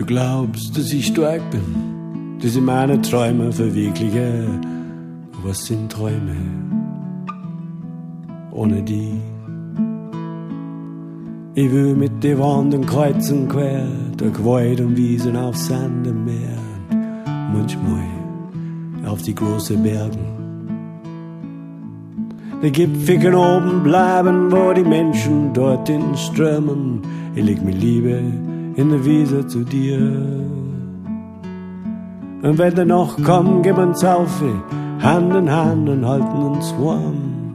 glaubst, dass ich stark bin, dass ich meine Träume verwirkliche. Was sind Träume ohne die? Ich will mit den Wandern kreuzen quer, durch Wald und Wiesen auf Sand und Meer und manchmal auf die großen Bergen. Die Gipfel kann oben bleiben, wo die Menschen dorthin strömen. Ich leg mich Liebe in der Wiese zu dir. Und wenn der Nacht kommt, gib uns auf, Hand in Hand und halten uns warm.